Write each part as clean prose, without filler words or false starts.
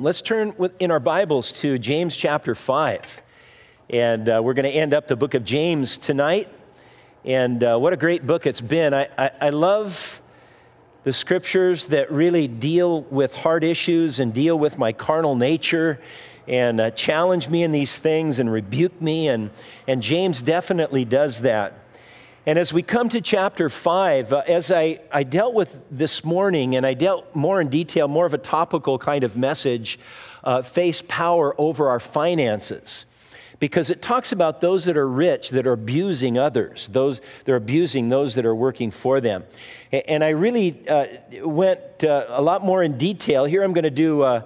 Let's turn in our Bibles to James chapter 5. And we're going to end up the book of James tonight. And what a great book it's been. I love the scriptures that really deal with hard issues and deal with my carnal nature and challenge me in these things and rebuke me. And James definitely does that. And as we come to chapter 5, as I dealt with this morning, and I dealt more in detail, more of a topical kind of message, face power over our finances. Because it talks about those that are rich, that are abusing others, those that are abusing those that are working for them. And I really went a lot more in detail. Here I'm going to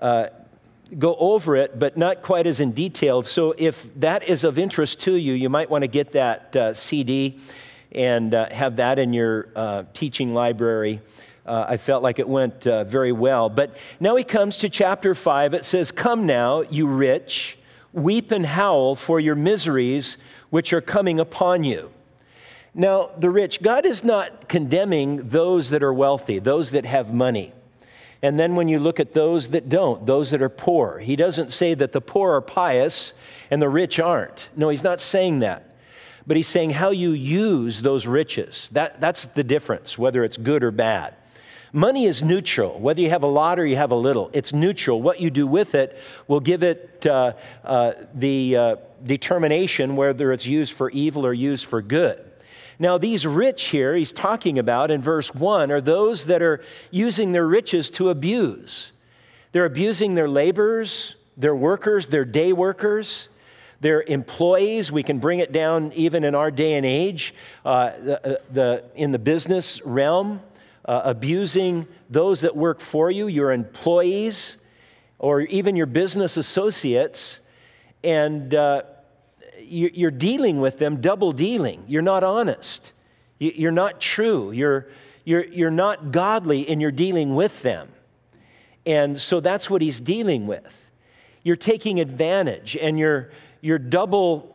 go over it, but not quite as in detail. So if that is of interest to you, you might want to get that CD and have that in your teaching library. I felt like it went very well. But now he comes to chapter 5. It says, "Come now, you rich, weep and howl for your miseries which are coming upon you." Now, the rich, God is not condemning those that are wealthy, those that have money. And then when you look at those that don't, those that are poor, he doesn't say that the poor are pious and the rich aren't. No, he's not saying that. But he's saying how you use those riches. That's the difference, whether it's good or bad. Money is neutral. Whether you have a lot or you have a little, it's neutral. What you do with it will give it the determination whether it's used for evil or used for good. Now, these rich here he's talking about in verse 1 are those that are using their riches to abuse. They're abusing their laborers, their workers, their day workers, their employees. We can bring it down even in our day and age, in the business realm, abusing those that work for you, your employees, or even your business associates, and you're dealing with them, double dealing. You're not honest. You're not true. You're not godly in your dealing with them. And so that's what he's dealing with. You're taking advantage, and you're double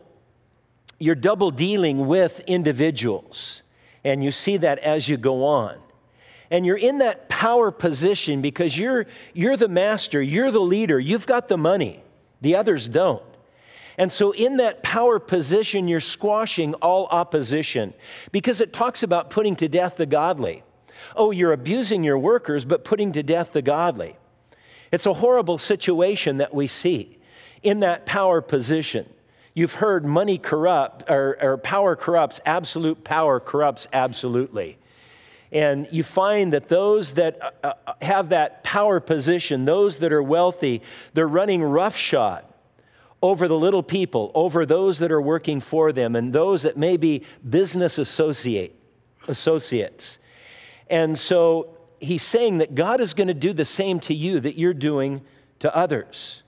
dealing with individuals. And you see that as you go on. And you're in that power position because you're the master, you're the leader, you've got the money. The others don't. And so in that power position, you're squashing all opposition because it talks about putting to death the godly. Oh, you're abusing your workers, but putting to death the godly. It's a horrible situation that we see in that power position. You've heard money corrupt, or power corrupts, absolute power corrupts absolutely. And you find that those that have that power position, those that are wealthy, they're running roughshod over the little people, over those that are working for them, and those that may be business associates. And so he's saying that God is going to do the same to you that you're doing to others.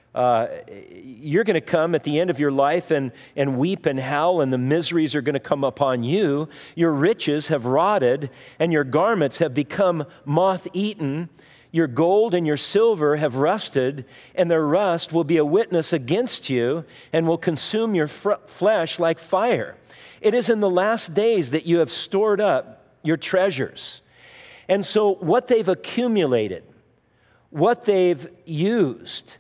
You're going to come at the end of your life and weep and howl, and the miseries are going to come upon you. Your riches have rotted, and your garments have become moth-eaten. Your gold and your silver have rusted, and their rust will be a witness against you and will consume your flesh like fire. It is in the last days that you have stored up your treasures. And so what they've accumulated, what they've used,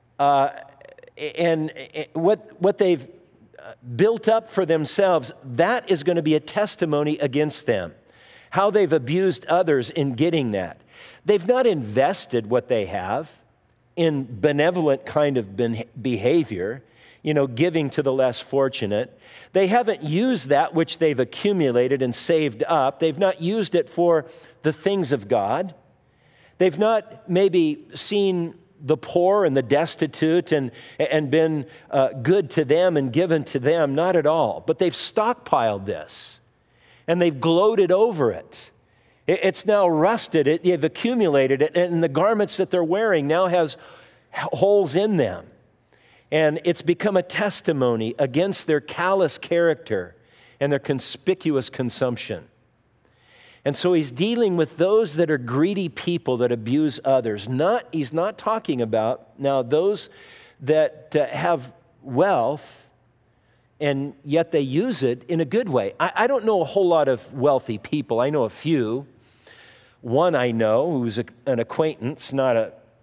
and what they've built up for themselves, that is going to be a testimony against them. How they've abused others in getting that. They've not invested what they have in benevolent kind of behavior, giving to the less fortunate. They haven't used that which they've accumulated and saved up. They've not used it for the things of God. They've not maybe seen the poor and the destitute and been good to them and given to them, not at all. But they've stockpiled this, and they've gloated over it. It's now rusted, they've accumulated it, and the garments that they're wearing now has holes in them. And it's become a testimony against their callous character and their conspicuous consumption. And so he's dealing with those that are greedy people that abuse others. He's not talking about now those that have wealth and yet they use it in a good way. I don't know a whole lot of wealthy people. I know a few. One I know who's an acquaintance, not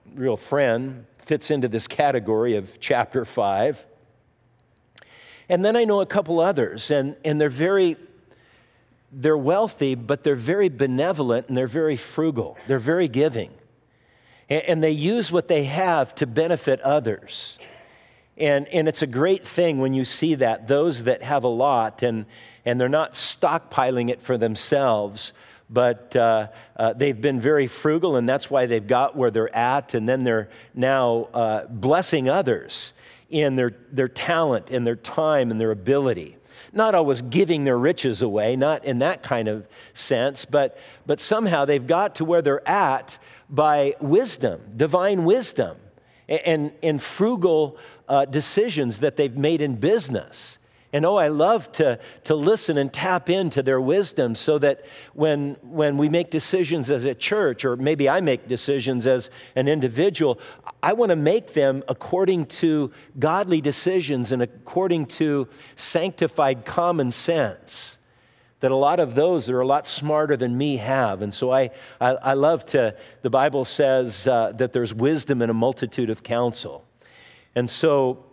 real friend, fits into this category of chapter 5. And then I know a couple others, and they're wealthy, but they're very benevolent and they're very frugal. They're very giving. And they use what they have to benefit others. And it's a great thing when you see that, those that have a lot and they're not stockpiling it for themselves, but they've been very frugal, and that's why they've got where they're at, and then they're now blessing others in their talent and their time and their ability. Not always giving their riches away, not in that kind of sense, but somehow they've got to where they're at by wisdom, divine wisdom, and frugal decisions that they've made in business. And I love to listen and tap into their wisdom so that when we make decisions as a church, or maybe I make decisions as an individual, I want to make them according to godly decisions and according to sanctified common sense, that a lot of those that are a lot smarter than me have. And so I love the Bible says that there's wisdom in a multitude of counsel. And so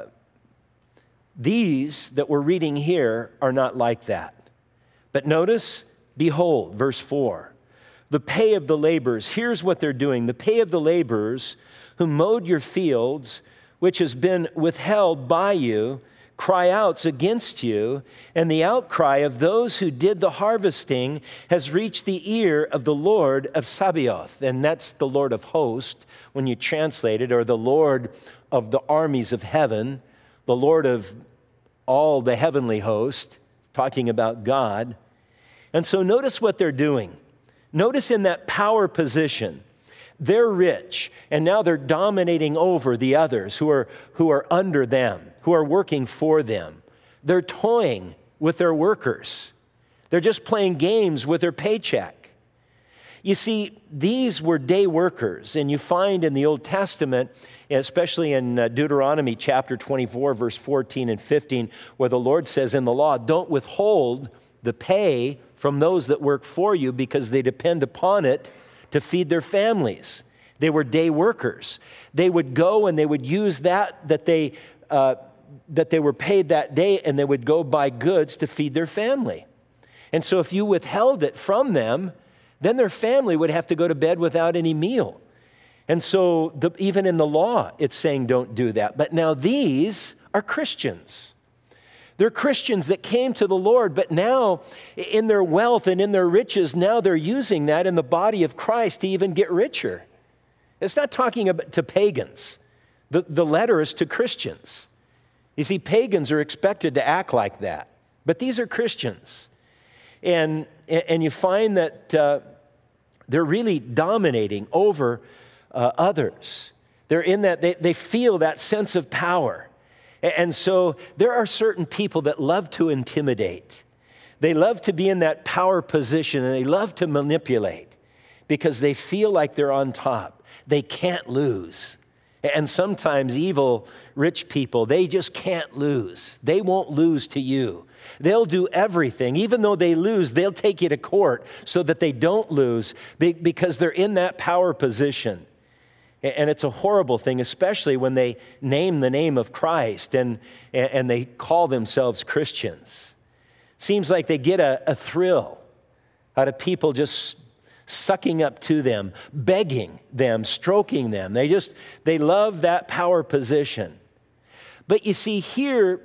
these that we're reading here are not like that. But notice, behold, verse 4, the pay of the laborers. Here's what they're doing. The pay of the laborers who mowed your fields, which has been withheld by you, cry outs against you, and the outcry of those who did the harvesting has reached the ear of the Lord of Sabaoth. And that's the Lord of hosts when you translate it, or the Lord of the armies of heaven, the Lord of all the heavenly host, talking about God. And so notice what they're doing. Notice in that power position, they're rich, and now they're dominating over the others who are under them, who are working for them. They're toying with their workers. They're just playing games with their paycheck. You see, these were day workers, and you find in the Old Testament, especially in Deuteronomy chapter 24, verse 14 and 15, where the Lord says in the law, don't withhold the pay from those that work for you because they depend upon it to feed their families. They were day workers. They would go and they would use that they were paid that day, and they would go buy goods to feed their family. And so if you withheld it from them, then their family would have to go to bed without any meal. And so even in the law, it's saying don't do that. But now these are Christians. They're Christians that came to the Lord, but now in their wealth and in their riches, now they're using that in the body of Christ to even get richer. It's not talking about to pagans. The letter is to Christians. You see, pagans are expected to act like that, but these are Christians. And you find that they're really dominating over others. They're in that, they feel that sense of power. And so there are certain people that love to intimidate. They love to be in that power position, and they love to manipulate because they feel like they're on top. They can't lose. And sometimes evil, rich people, they just can't lose. They won't lose to you. They'll do everything. Even though they lose, they'll take you to court so that they don't lose because they're in that power position. And it's a horrible thing, especially when they name the name of Christ and they call themselves Christians. Seems like they get a thrill out of people just sucking up to them, begging them, stroking them. They love that power position. But you see here,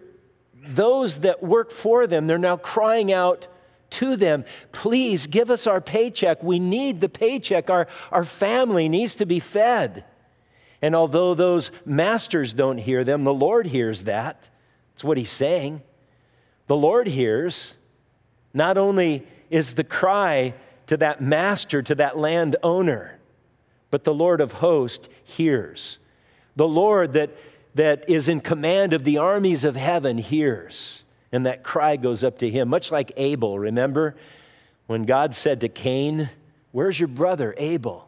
those that work for them, they're now crying out to them, please give us our paycheck. We need the paycheck. Our family needs to be fed. And although those masters don't hear them, the Lord hears that. That's what he's saying. The Lord hears. Not only is the cry to that master, to that landowner, but the Lord of hosts hears. The Lord that is in command of the armies of heaven hears. And that cry goes up to him, much like Abel. Remember when God said to Cain, where's your brother Abel?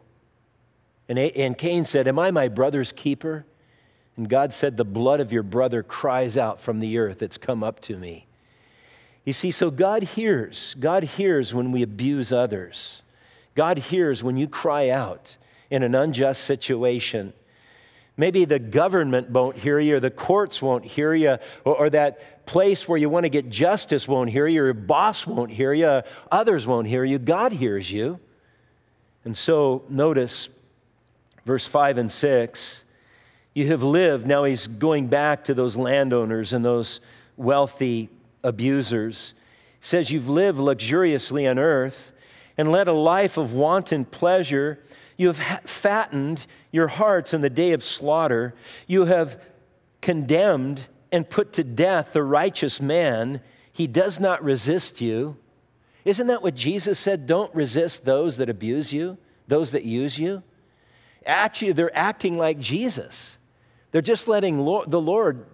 And Cain said, am I my brother's keeper? And God said, the blood of your brother cries out from the earth. It's come up to me. You see, so God hears. God hears when we abuse others. God hears when you cry out. in an unjust situation. Maybe the government won't hear you, or the courts won't hear you, or that place where you want to get justice won't hear you, or your boss won't hear you, others won't hear you. God hears you. And so notice verse 5 and 6, you have lived. Now he's going back to those landowners and those wealthy abusers. He says, you've lived luxuriously on earth and led a life of wanton pleasure. You have fattened your hearts in the day of slaughter. You have condemned and put to death the righteous man. He does not resist you. Isn't that what Jesus said? Don't resist those that abuse you, those that use you. Actually, they're acting like Jesus. They're just letting the Lord,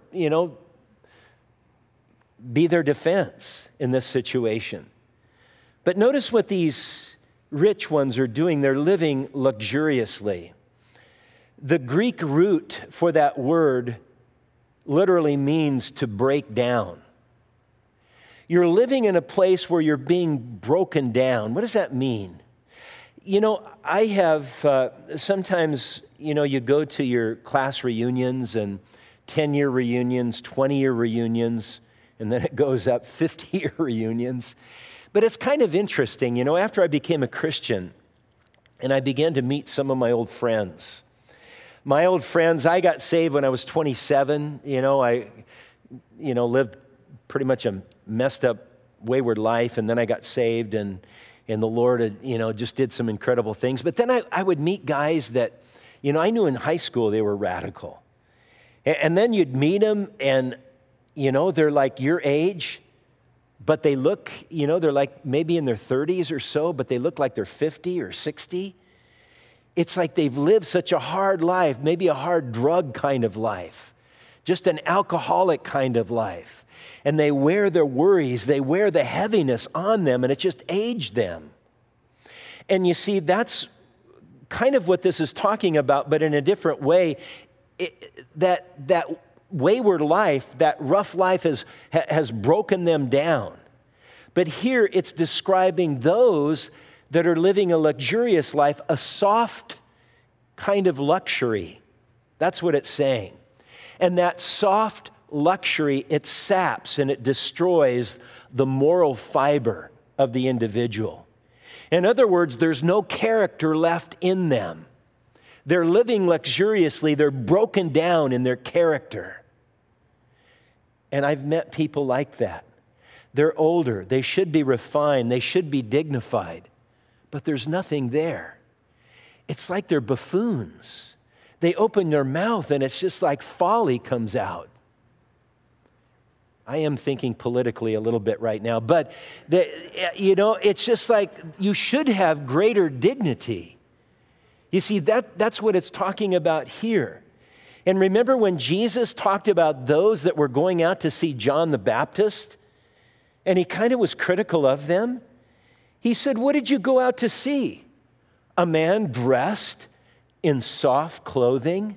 be their defense in this situation. But notice what these rich ones are doing. They're living luxuriously. The Greek root for that word literally means to break down. You're living in a place where you're being broken down. What does that mean? I have sometimes, you go to your class reunions and 10-year reunions, 20-year reunions, and then it goes up 50-year reunions. But it's kind of interesting, after I became a Christian and I began to meet some of my old friends. My old friends, I got saved when I was 27. I lived pretty much a messed up, wayward life, and then I got saved, and the Lord, just did some incredible things. But then I would meet guys that, I knew in high school they were radical. And then you'd meet them, and, they're like your age, but they look, they're like maybe in their 30s or so, but they look like they're 50 or 60. It's like they've lived such a hard life, maybe a hard drug kind of life, just an alcoholic kind of life. And they wear their worries, they wear the heaviness on them, and it just aged them. And you see, that's kind of what this is talking about, but in a different way. That wayward life, that rough life has broken them down. But here it's describing those that are living a luxurious life, a soft kind of luxury. That's what it's saying. And that soft luxury, it saps and it destroys the moral fiber of the individual. In other words, there's no character left in them. They're living luxuriously. They're broken down in their character. And I've met people like that. They're older. They should be refined. They should be dignified. But there's nothing there. It's like they're buffoons. They open their mouth and it's just like folly comes out. I am thinking politically a little bit right now, but it's just like you should have greater dignity. You see, that's what it's talking about here. And remember when Jesus talked about those that were going out to see John the Baptist, and he kind of was critical of them? He said, what did you go out to see? A man dressed in soft clothing?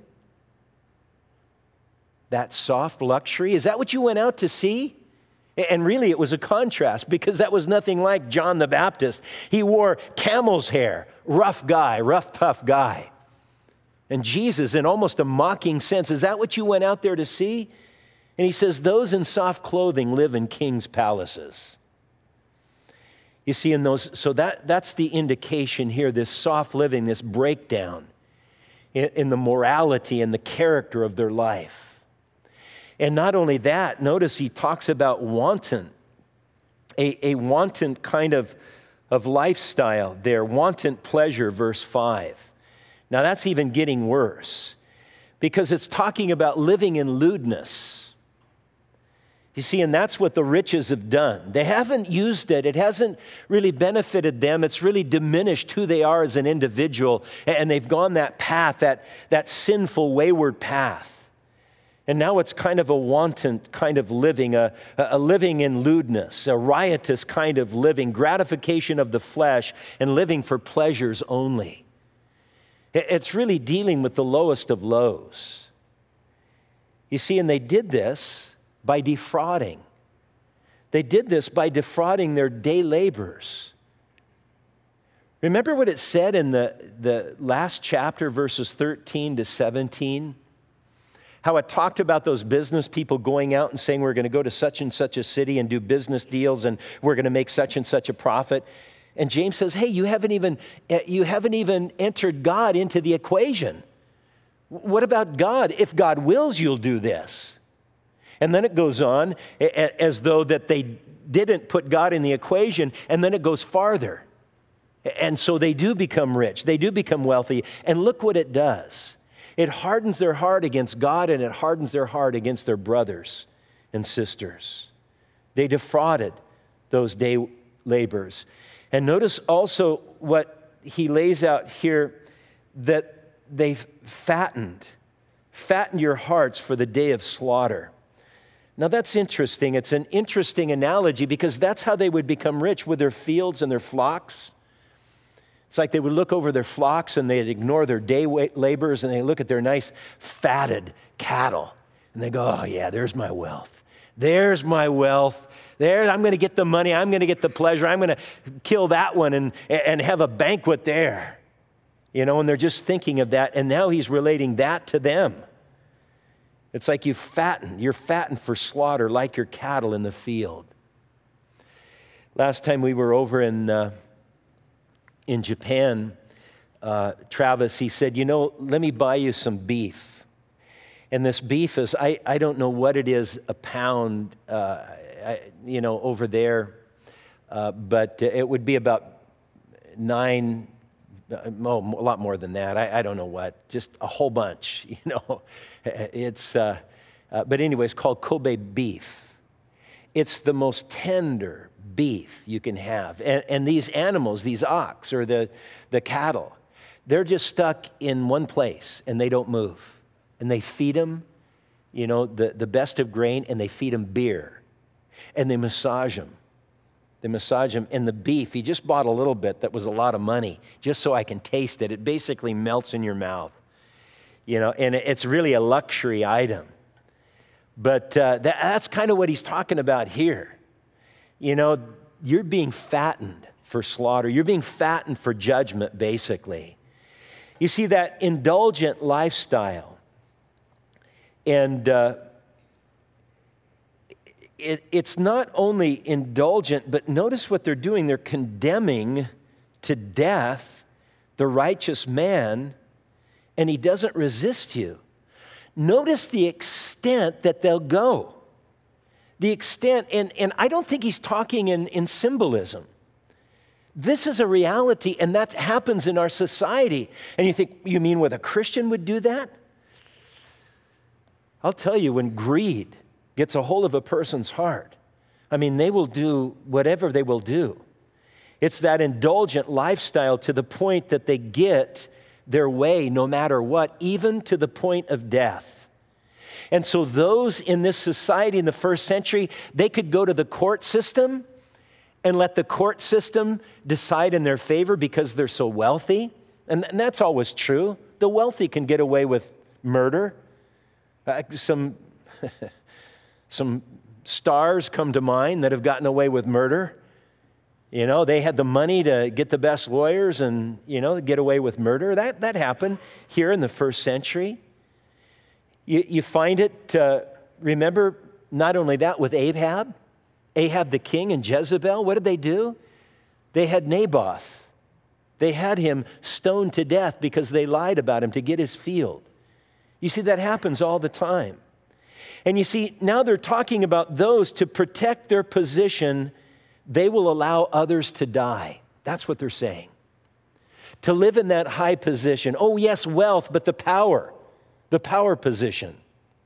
That soft luxury? Is that what you went out to see? And really it was a contrast, because that was nothing like John the Baptist. He wore camel's hair, rough guy, rough, tough guy. And Jesus, in almost a mocking sense, is that what you went out there to see? And he says, those in soft clothing live in king's palaces. You see, so that's the indication here, this soft living, this breakdown in the morality and the character of their life. And not only that, notice he talks about wanton, a wanton kind of lifestyle there, wanton pleasure, verse 5. Now that's even getting worse, because it's talking about living in lewdness. You see, and that's what the riches have done. They haven't used it. It hasn't really benefited them. It's really diminished who they are as an individual. And they've gone that path, that sinful, wayward path. And now it's kind of a wanton kind of living, a living in lewdness, a riotous kind of living, gratification of the flesh, and living for pleasures only. It's really dealing with the lowest of lows. You see, and they did this by defrauding. They did this by defrauding their day laborers. Remember what it said in the last chapter, verses 13 to 17? How it talked about those business people going out and saying, we're going to go to such and such a city and do business deals, and we're going to make such and such a profit. And James says, hey, you haven't even entered God into the equation. What about God? If God wills, you'll do this. And then it goes on as though that they didn't put God in the equation, and then it goes farther. And so they do become rich. They do become wealthy. And look what it does. It hardens their heart against God, and it hardens their heart against their brothers and sisters. They defrauded those day laborers. And notice also what he lays out here, that they've fattened your hearts for the day of slaughter. Now that's interesting. It's an interesting analogy because that's how they would become rich, with their fields and their flocks. It's like they would look over their flocks and they'd ignore their day laborers, and they look at their nice fatted cattle and they go, oh yeah, there's my wealth. There's my wealth. There, I'm going to get the money. I'm going to get the pleasure. I'm going to kill that one and have a banquet there. And they're just thinking of that. And now he's relating that to them. It's like you're fattened for slaughter like your cattle in the field. Last time we were over in Japan, Travis, he said, let me buy you some beef. And this beef is, I don't know what it is, a pound, over there, but it would be about a lot more than that. I don't know what, just a whole bunch, It's, but anyway, it's called Kobe beef. It's the most tender beef you can have. And these animals, these ox or the cattle, they're just stuck in one place and they don't move. And they feed them, the best of grain, and they feed them beer. And they massage them. And the beef, he just bought a little bit that was a lot of money, just so I can taste it. It basically melts in your mouth, and it's really a luxury item. But that's kind of what he's talking about here. You're being fattened for slaughter. You're being fattened for judgment, basically. You see, that indulgent lifestyle, and it's not only indulgent, but notice what they're doing. They're condemning to death the righteous man, and he doesn't resist you. Notice the extent that they'll go. The extent, and I don't think he's talking in symbolism. This is a reality, and that happens in our society. And you think, you mean what, a Christian would do that? I'll tell you, when greed gets a hold of a person's heart, they will do whatever they will do. It's that indulgent lifestyle to the point that they get their way no matter what, even to the point of death. And so those in this society in the first century, they could go to the court system and let the court system decide in their favor because they're so wealthy. And that's always true. The wealthy can get away with murder. Some stars come to mind that have gotten away with murder. They had the money to get the best lawyers and, get away with murder. That happened here in the first century. You find it, remember, not only that, with Ahab the king, and Jezebel. What did they do? They had Naboth. They had him stoned to death because they lied about him to get his field. You see, that happens all the time. And you see, now they're talking about those to protect their position, they will allow others to die. That's what they're saying. To live in that high position. Oh, yes, wealth, but the power position.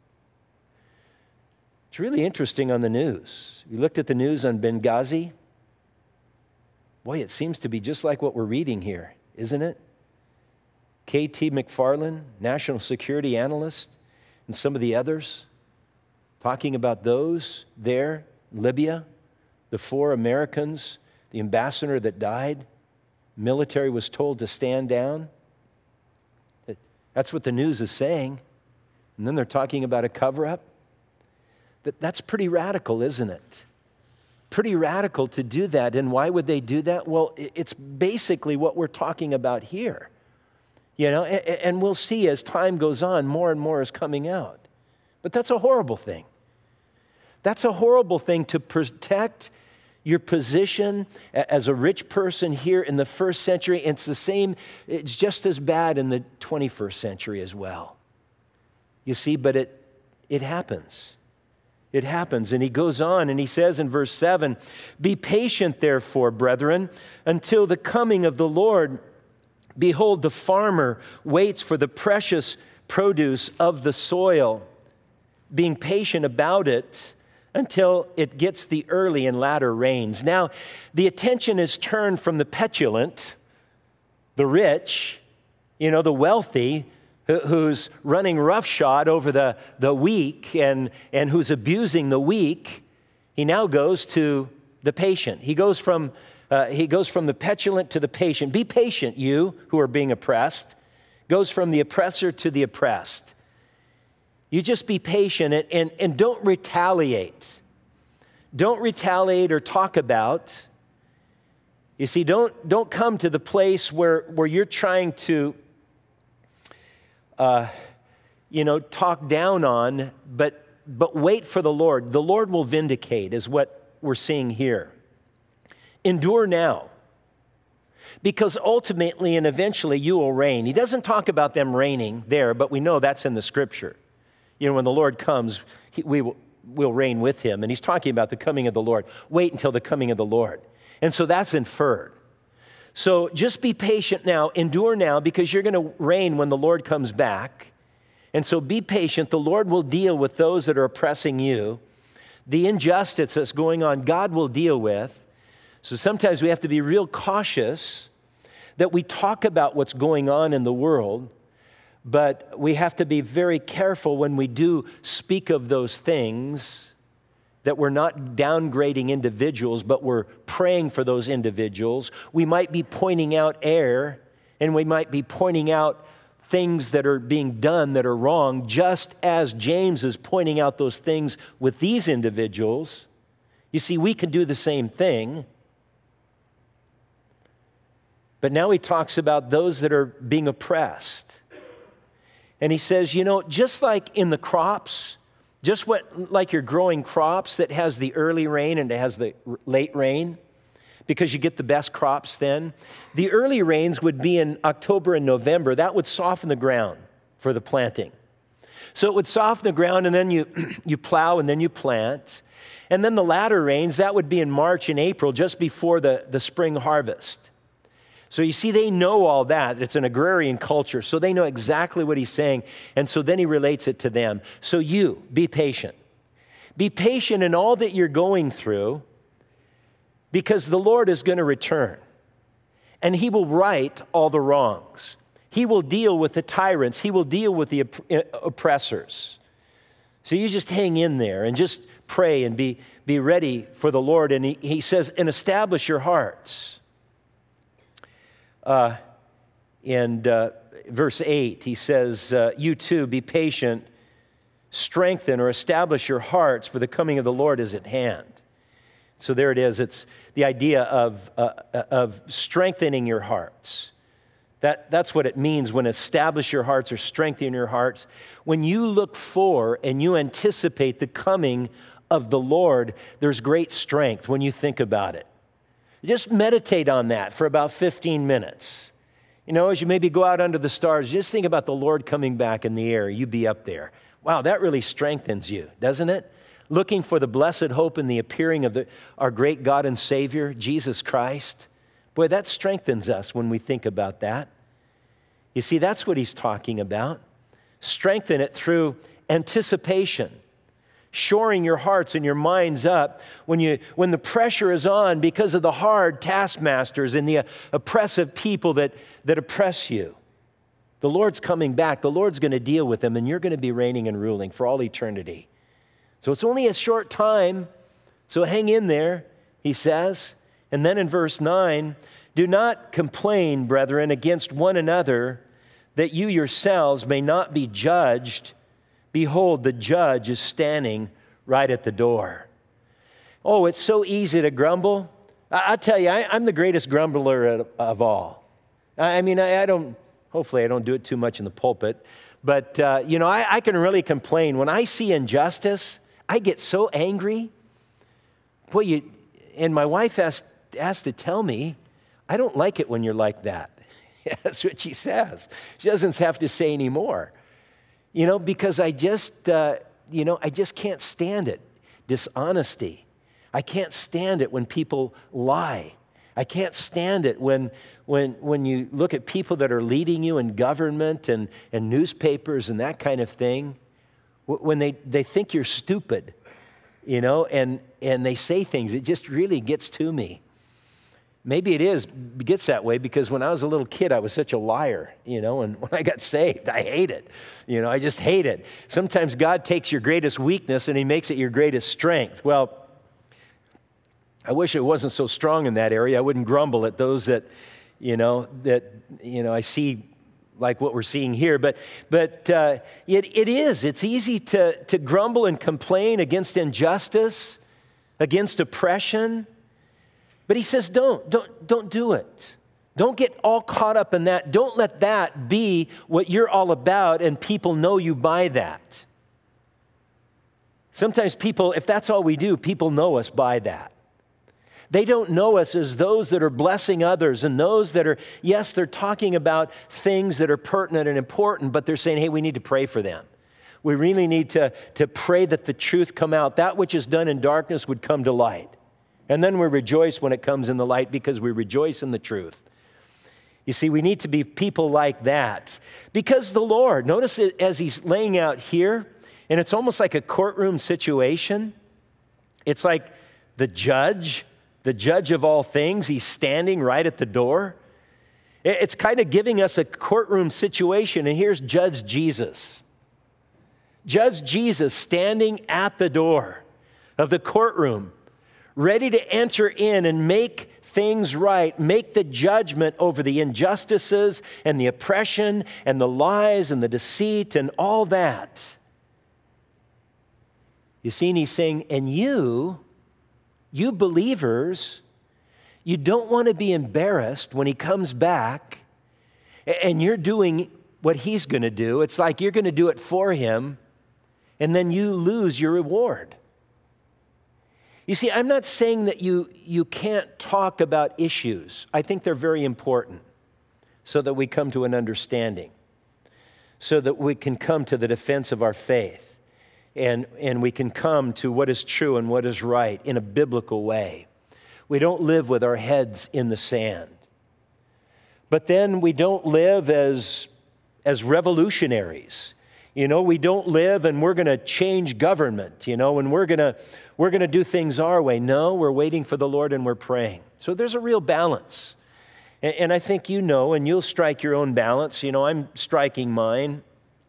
It's really interesting on the news. You looked at the news on Benghazi. Boy, it seems to be just like what we're reading here, isn't it? K.T. McFarland, national security analyst, and some of the others, talking about those there, Libya, the 4 Americans, the ambassador that died. Military was told to stand down. That's what the news is saying. And then they're talking about a cover-up. That's pretty radical, isn't it? pretty radical to do that. And why would they do that? Well, it's basically what we're talking about here. You know, and we'll see as time goes on, more and more is coming out. But that's a horrible thing. That's a horrible thing to protect your position as a rich person here in the first century. It's the same, it's just as bad in the 21st century as well. You see, but it happens. It happens. And he goes on and he says in verse 7, "Be patient, therefore, brethren, until the coming of the Lord. Behold, the farmer waits for the precious produce of the soil, being patient about it until it gets the early and latter rains." Now, the attention is turned from the petulant, the rich, you know, the wealthy, who's running roughshod over the weak and who's abusing the weak. He now goes to the patient. He goes from the petulant to the patient. Be patient, you who are being oppressed. Goes from the oppressor to the oppressed. You just be patient and don't retaliate. Don't retaliate or talk about. You see, don't come to the place where you're trying to, talk down on, but wait for the Lord. The Lord will vindicate, is what we're seeing here. Endure now, because ultimately and eventually you will reign. He doesn't talk about them reigning there, but we know that's in the scripture. You know, when the Lord comes, we'll reign with him. And he's talking about the coming of the Lord. Wait until the coming of the Lord. And so that's inferred. So just be patient now, endure now, because you're going to reign when the Lord comes back. And so be patient. The Lord will deal with those that are oppressing you. The injustice that's going on, God will deal with. So sometimes we have to be real cautious that we talk about what's going on in the world, but we have to be very careful when we do speak of those things, that we're not downgrading individuals, but we're praying for those individuals. We might be pointing out error, and we might be pointing out things that are being done that are wrong, just as James is pointing out those things with these individuals. You see, we can do the same thing. But now he talks about those that are being oppressed. And he says, you know, just like in the crops, like you're growing crops that has the early rain and it has the late rain, because you get the best crops then. The early rains would be in October and November. That would soften the ground for the planting. So it would soften the ground, and then you plow and then you plant. And then the latter rains, that would be in March and April, just before the spring harvest. So you see, they know all that. It's an agrarian culture, so they know exactly what he's saying. And so then he relates it to them. So you, be patient. Be patient in all that you're going through, because the Lord is going to return. And he will right all the wrongs. He will deal with the tyrants. He will deal with the oppressors. So you just hang in there and just pray and be ready for the Lord. And he says, and establish your hearts. In verse 8, he says, you too, be patient, strengthen or establish your hearts, for the coming of the Lord is at hand. So there it is. It's the idea of strengthening your hearts. That's what it means when establish your hearts or strengthen your hearts. When you look for and you anticipate the coming of the Lord, there's great strength when you think about it. Just meditate on that for about 15 minutes. You know, as you maybe go out under the stars, just think about the Lord coming back in the air. You be up there. Wow, that really strengthens you, doesn't it? Looking for the blessed hope and the appearing of our great God and Savior, Jesus Christ. Boy, that strengthens us when we think about that. You see, that's what he's talking about. Strengthen it through anticipation. Shoring your hearts and your minds up when the pressure is on because of the hard taskmasters and the oppressive people that oppress you. The Lord's coming back. The Lord's going to deal with them, and you're going to be reigning and ruling for all eternity. So it's only a short time, so hang in there, he says. And then in verse 9, do not complain, brethren, against one another, that you yourselves may not be judged. Behold, the judge is standing right at the door. Oh, it's so easy to grumble. I tell you, I'm the greatest grumbler of all. I mean, hopefully I don't do it too much in the pulpit, but, I can really complain. When I see injustice, I get so angry. Boy, and my wife has to tell me, I don't like it when you're like that. That's what she says. She doesn't have to say any more. Because I just can't stand it. Dishonesty. I can't stand it when people lie. I can't stand it when you look at people that are leading you in government and newspapers and that kind of thing, when they think you're stupid, and they say things, it just really gets to me. Maybe it gets that way because when I was a little kid, I was such a liar, and when I got saved, I hate it. I just hate it. Sometimes God takes your greatest weakness and he makes it your greatest strength. Well, I wish it wasn't so strong in that area. I wouldn't grumble at those that I see like what we're seeing here. But it's easy to grumble and complain against injustice, against oppression. But he says, don't do it. Don't get all caught up in that. Don't let that be what you're all about and people know you by that. Sometimes people, if that's all we do, people know us by that. They don't know us as those that are blessing others and those that are, yes, they're talking about things that are pertinent and important, but they're saying, hey, we need to pray for them. We really need to pray that the truth come out. That which is done in darkness would come to light. And then we rejoice when it comes in the light because we rejoice in the truth. You see, we need to be people like that because the Lord, notice it as he's laying out here, and it's almost like a courtroom situation. It's like the judge of all things, he's standing right at the door. It's kind of giving us a courtroom situation, and here's Judge Jesus. Judge Jesus standing at the door of the courtroom, ready to enter in and make things right, make the judgment over the injustices and the oppression and the lies and the deceit and all that. You see, and he's saying, and you believers, you don't want to be embarrassed when he comes back and you're doing what he's going to do. It's like you're going to do it for him and then you lose your reward. You see, I'm not saying that you can't talk about issues. I think they're very important so that we come to an understanding, so that we can come to the defense of our faith. And we can come to what is true and what is right in a biblical way. We don't live with our heads in the sand. But then we don't live as revolutionaries. We don't live and we're going to change government, and we're going to do things our way. No, we're waiting for the Lord and we're praying. So there's a real balance. And I think and you'll strike your own balance. I'm striking mine.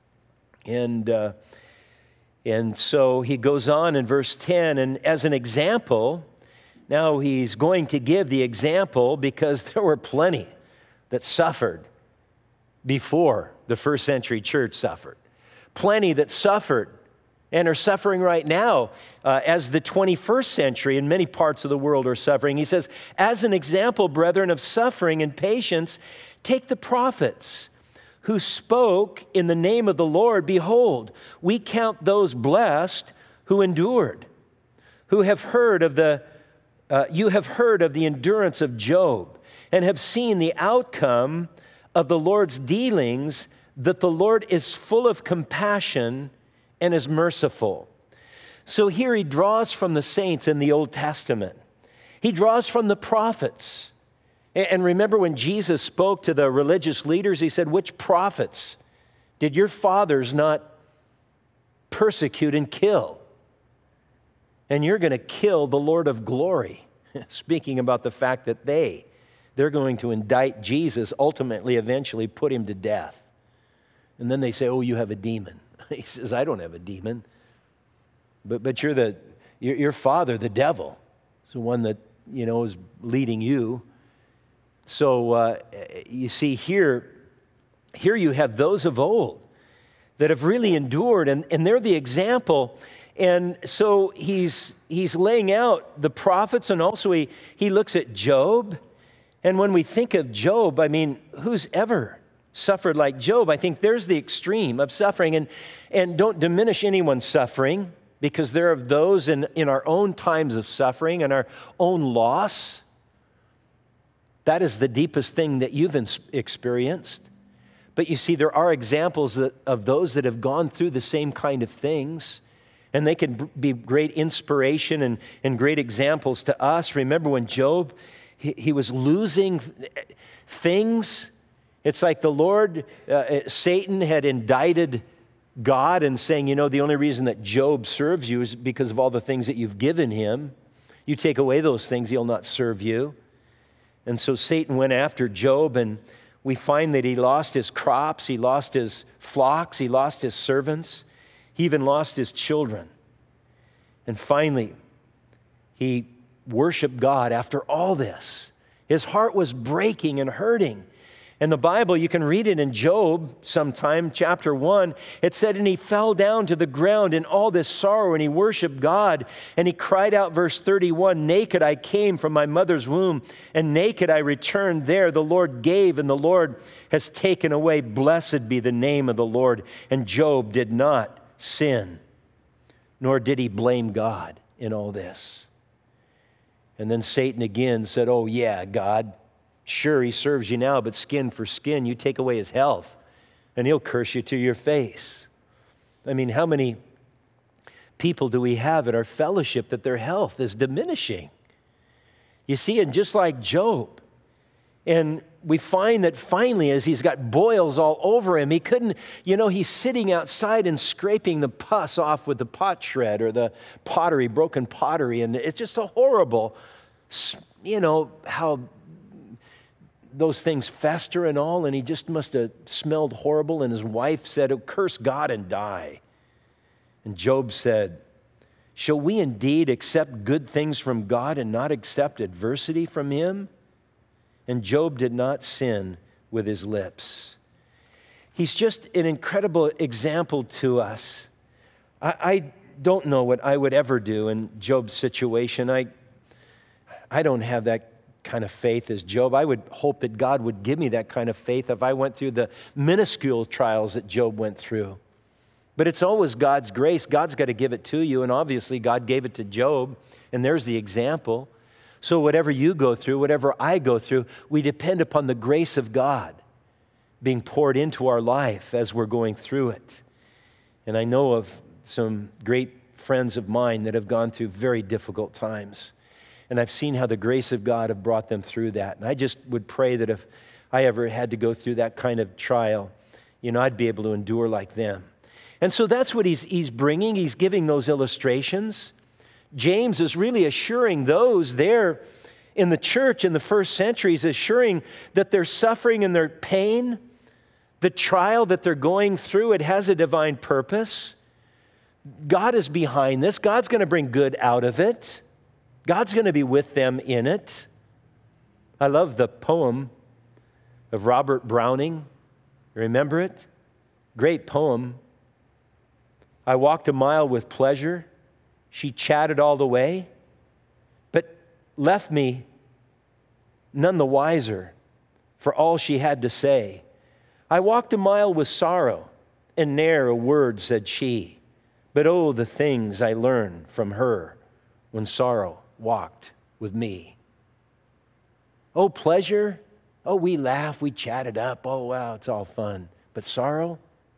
And so he goes on in verse 10, and as an example, now he's going to give the example because there were plenty that suffered before the first century church suffered. Plenty that suffered and are suffering right now as the 21st century in many parts of the world are suffering. He says, as an example, brethren, of suffering and patience, take the prophets who spoke in the name of the Lord. Behold, we count those blessed who endured, who have heard of you have heard of the endurance of Job and have seen the outcome of the Lord's dealings, that the Lord is full of compassion and is merciful. So here he draws from the saints in the Old Testament. He draws from the prophets. And remember when Jesus spoke to the religious leaders, he said, which prophets did your fathers not persecute and kill? And you're going to kill the Lord of glory. Speaking about the fact that they're going to indict Jesus, ultimately, eventually put him to death. And then they say, oh, you have a demon. He says, I don't have a demon. But your father, the devil, is the one that, is leading you. So you see here you have those of old that have really endured, and they're the example. And so he's laying out the prophets, and also he looks at Job. And when we think of Job, I mean, who's ever suffered like Job? I think there's the extreme of suffering. And don't diminish anyone's suffering, because there are those in our own times of suffering and our own loss. That is the deepest thing that you've experienced. But you see, there are examples of those that have gone through the same kind of things, and they can be great inspiration and great examples to us. Remember when Job, he was losing things. It's like the Lord, Satan had indicted God and saying, you know, the only reason that Job serves you is because of all the things that you've given him. You take away those things, he'll not serve you. And so Satan went after Job, and we find that he lost his crops, he lost his flocks, he lost his servants, he even lost his children. And finally, he worshiped God after all this. His heart was breaking and hurting. And the Bible, you can read it in Job sometime, chapter 1. It said, and he fell down to the ground in all this sorrow, and he worshiped God. And he cried out, verse 31, naked I came from my mother's womb, and naked I returned there. The Lord gave, and the Lord has taken away. Blessed be the name of the Lord. And Job did not sin, nor did he blame God in all this. And then Satan again said, oh yeah, God, sure, he serves you now, but skin for skin, you take away his health, and he'll curse you to your face. I mean, how many people do we have at our fellowship that their health is diminishing? You see, and just like Job, and we find that finally, as he's got boils all over him, he couldn't, you know, he's sitting outside and scraping the pus off with the pot shred or the pottery, broken pottery, and it's just a horrible, you know, how those things fester and all, and he just must have smelled horrible, and his wife said, oh, curse God and die. And Job said, shall we indeed accept good things from God and not accept adversity from him? And Job did not sin with his lips. He's just an incredible example to us. I don't know what I would ever do in Job's situation. I don't have that kind of faith as Job. I would hope that God would give me that kind of faith if I went through the minuscule trials that Job went through. But it's always God's grace. God's got to give it to you, and obviously God gave it to Job, and there's the example. So whatever you go through, whatever I go through, we depend upon the grace of God being poured into our life as we're going through it. And I know of some great friends of mine that have gone through very difficult times. And I've seen how the grace of God have brought them through that. And I just would pray that if I ever had to go through that kind of trial, you know, I'd be able to endure like them. And so that's what he's bringing. He's giving those illustrations. James is really assuring those there in the church in the first century, he's assuring that their suffering and their pain, the trial that they're going through, it has a divine purpose. God is behind this. God's going to bring good out of it. God's going to be with them in it. I love the poem of Robert Browning. Remember it? Great poem. I walked a mile with pleasure. She chatted all the way, but left me none the wiser for all she had to say. I walked a mile with sorrow, and ne'er a word said she. But oh, the things I learned from her when sorrow walked with me. Oh, pleasure. Oh, we laugh, we chat it up. Oh, wow, it's all fun. But sorrow?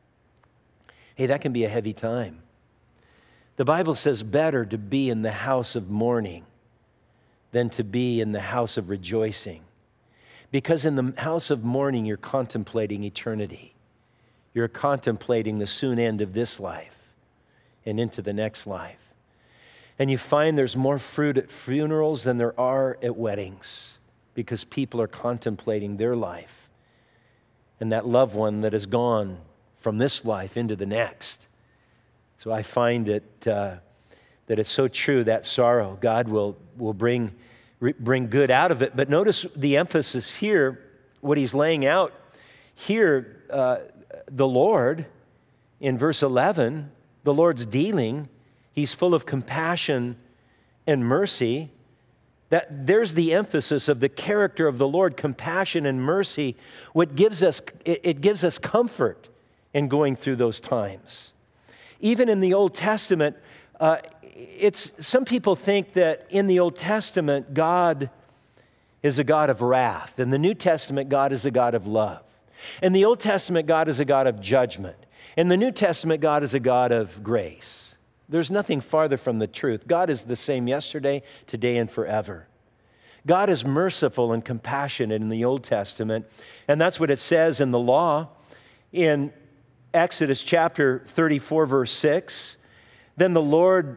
Hey, that can be a heavy time. The Bible says better to be in the house of mourning than to be in the house of rejoicing. Because in the house of mourning, you're contemplating eternity. You're contemplating the soon end of this life and into the next life. And you find there's more fruit at funerals than there are at weddings because people are contemplating their life and that loved one that has gone from this life into the next. So I find that it's so true, that sorrow, God will bring good out of it. But notice the emphasis here, what he's laying out here, the Lord, in verse 11, the Lord's dealing, He's full of compassion and mercy. There's the emphasis of the character of the Lord, compassion and mercy. What gives us, it gives us comfort in going through those times. Even in the Old Testament, some people think that in the Old Testament, God is a God of wrath. In the New Testament, God is a God of love. In the Old Testament, God is a God of judgment. In the New Testament, God is a God of grace. There's nothing farther from the truth. God is the same yesterday, today, and forever. God is merciful and compassionate in the Old Testament, and that's what it says in the law. In Exodus chapter 34, verse 6, then the Lord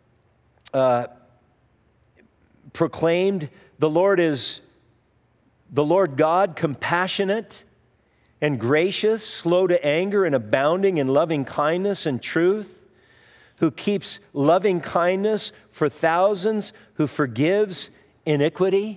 proclaimed, the Lord is the Lord God, compassionate and gracious, slow to anger and abounding in loving kindness and truth, who keeps loving kindness for thousands, who forgives iniquity.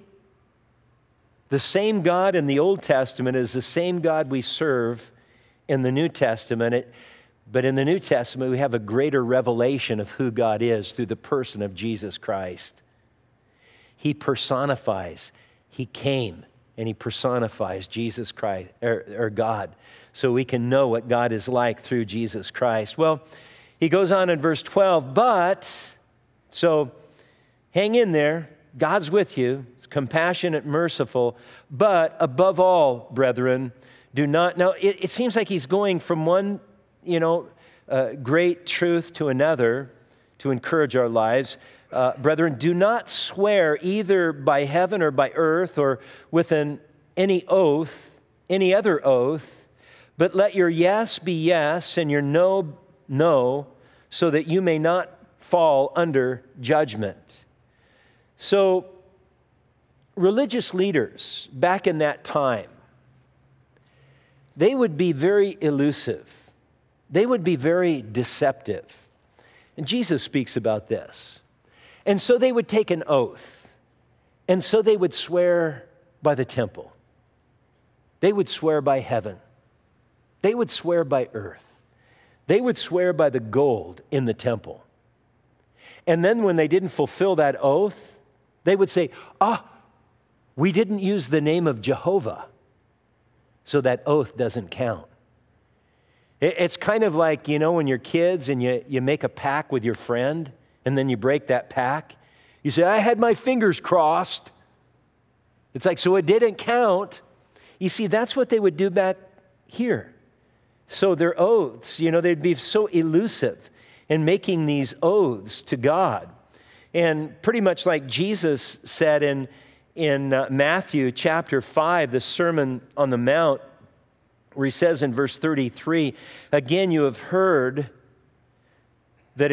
The same God in the Old Testament is the same God we serve in the New Testament. But in the New Testament, we have a greater revelation of who God is through the person of Jesus Christ. He personifies, He came, and He personifies Jesus Christ, or God, so we can know what God is like through Jesus Christ. Well, he goes on in verse 12, so hang in there. God's with you. It's compassionate, merciful. But above all, brethren, do not. Now, it seems like he's going from one, great truth to another to encourage our lives. Brethren, do not swear either by heaven or by earth or with any other oath, but let your yes be yes and your no, no, so that you may not fall under judgment. So, religious leaders back in that time, they would be very elusive. They would be very deceptive. And Jesus speaks about this. And so they would take an oath. And so they would swear by the temple. They would swear by heaven. They would swear by earth. They would swear by the gold in the temple. And then when they didn't fulfill that oath, they would say, we didn't use the name of Jehovah, so that oath doesn't count. It's kind of like, when you're kids and you make a pact with your friend, and then you break that pact. You say, I had my fingers crossed. It's like, so it didn't count. You see, that's what they would do back here. So their oaths, they'd be so elusive in making these oaths to God. And pretty much like Jesus said in Matthew chapter 5, the Sermon on the Mount, where he says in verse 33, again, you have heard that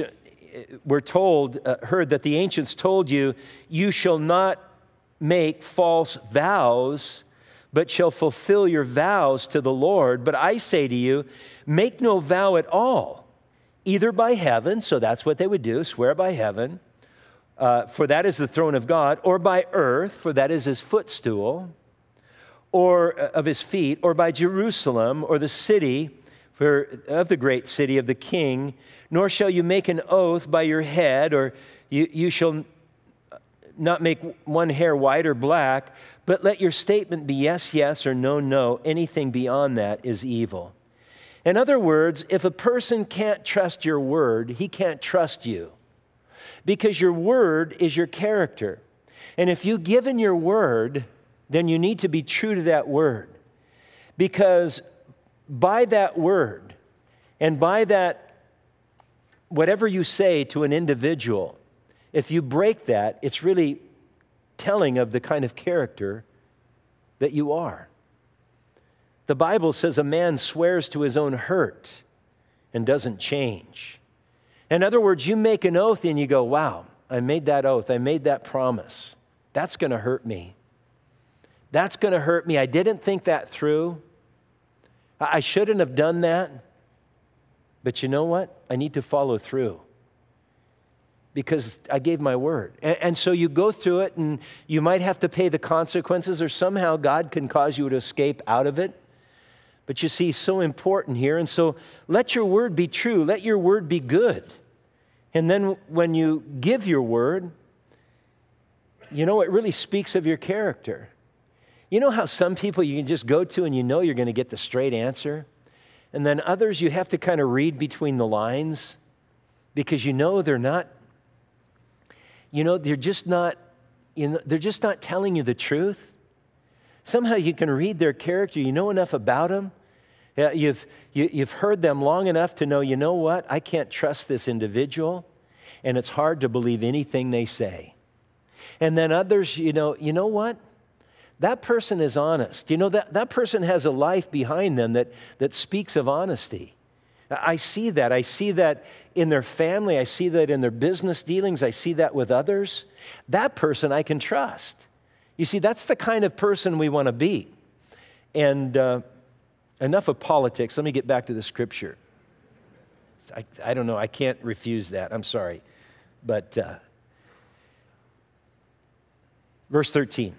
heard that the ancients told you, you shall not make false vows, but shall fulfill your vows to the Lord. But I say to you, make no vow at all, either by heaven, so that's what they would do, swear by heaven, for that is the throne of God, or by earth, for that is his footstool, or of his feet, or by Jerusalem, or the city of the great city of the King, nor shall you make an oath by your head, or you shall not make one hair white or black, but let your statement be yes, yes, or no, no. Anything beyond that is evil. In other words, if a person can't trust your word, he can't trust you, because your word is your character. And if you've given your word, then you need to be true to that word, because by that word and by that whatever you say to an individual, if you break that, it's really telling of the kind of character that you are. The Bible says a man swears to his own hurt and doesn't change. In other words, you make an oath and you go, wow, I made that oath, I made that promise. That's going to hurt me. That's going to hurt me. I didn't think that through. I shouldn't have done that. But you know what? I need to follow through because I gave my word. And so you go through it, and you might have to pay the consequences, or somehow God can cause you to escape out of it. But you see, so important here. And so let your word be true. Let your word be good. And then when you give your word, you know, it really speaks of your character. You know how some people you can just go to and you know you're going to get the straight answer? And then others you have to kind of read between the lines because you know they're not, you know, they're just not telling you the truth. Somehow you can read their character, you know enough about them. You've heard them long enough to know, you know what, I can't trust this individual, and it's hard to believe anything they say. And then others, you know what? That person is honest. You know, that person has a life behind them that speaks of honesty. I see that. I see that in their family. I see that in their business dealings. I see that with others. That person I can trust. You see, that's the kind of person we want to be. And enough of politics. Let me get back to the scripture. I don't know. I can't refuse that. I'm sorry. But verse 13.